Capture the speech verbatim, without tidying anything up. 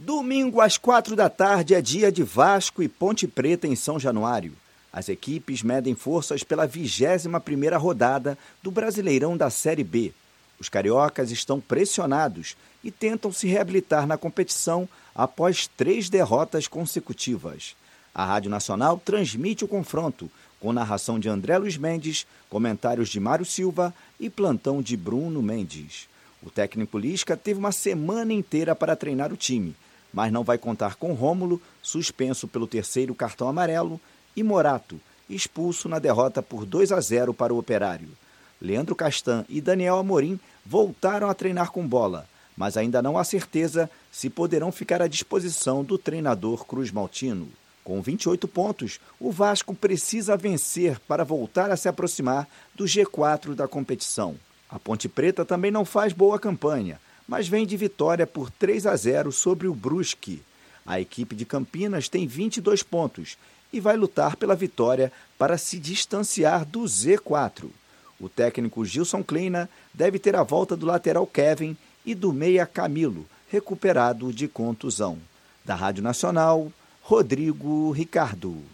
Domingo às quatro da tarde é dia de Vasco e Ponte Preta em São Januário. As equipes medem forças pela vigésima primeira rodada do Brasileirão da Série B. Os cariocas estão pressionados e tentam se reabilitar na competição após três derrotas consecutivas. A Rádio Nacional transmite o confronto, com narração de André Luiz Mendes, comentários de Mário Silva e plantão de Bruno Mendes. O técnico Lisca teve uma semana inteira para treinar o time, mas não vai contar com Rômulo, suspenso pelo terceiro cartão amarelo, e Morato, expulso na derrota por dois a zero para o Operário. Leandro Castan e Daniel Amorim voltaram a treinar com bola, mas ainda não há certeza se poderão ficar à disposição do treinador Cruz Maltino. Com vinte e oito pontos, o Vasco precisa vencer para voltar a se aproximar do G quatro da competição. A Ponte Preta também não faz boa campanha, mas vem de vitória por três a zero sobre o Brusque. A equipe de Campinas tem vinte e dois pontos e vai lutar pela vitória para se distanciar do Z quatro. O técnico Gilson Kleina deve ter a volta do lateral Kevin e do meia Camilo, recuperado de contusão. Da Rádio Nacional, Rodrigo Ricardo.